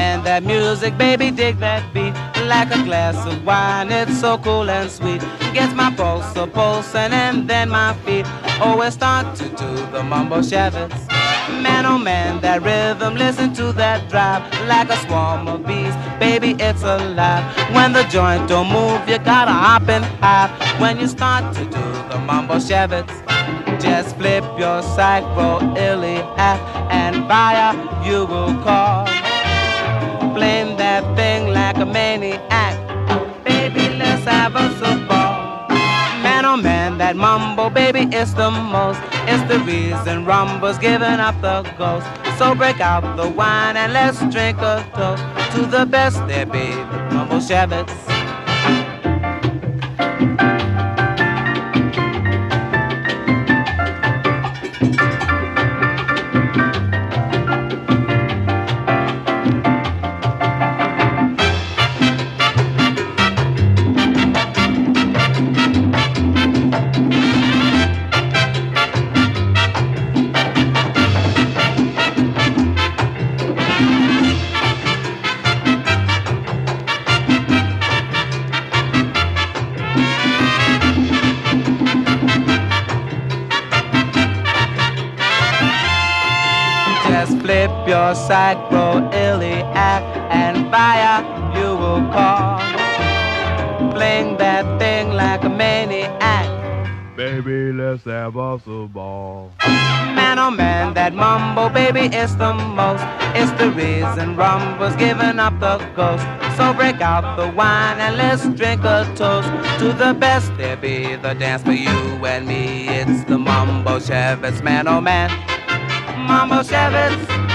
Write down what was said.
man, that music, baby, dig that beat. Like a glass of wine, it's so cool and sweet. Gets my pulse a pulsing and then my feet always start to do the mumbo shavits. Man, oh man, that rhythm, listen to that drive. Like a swarm of bees, baby, it's alive. When the joint don't move, you gotta hop and hop. When you start to do the mumbo shavits, just flip your psycho illy hat and via you will call. Playing that thing like a maniac. Baby, let's have a ball. Man, oh man, that mumbo, baby, it's the most. It's the reason Rumba's giving up the ghost. So break out the wine and let's drink a toast to the best there be, the mumbo shavits. Just flip your psycho-iliac and via you will call. Playing that thing like a maniac. Baby, let's have us a ball. Man, oh man, that mumbo, baby, it's the most. It's the reason Rumba's giving up the ghost. So break out the wine and let's drink a toast to the best there be, the dance for you and me. It's the mumbo shavits, man, oh man. Mumbo shavits.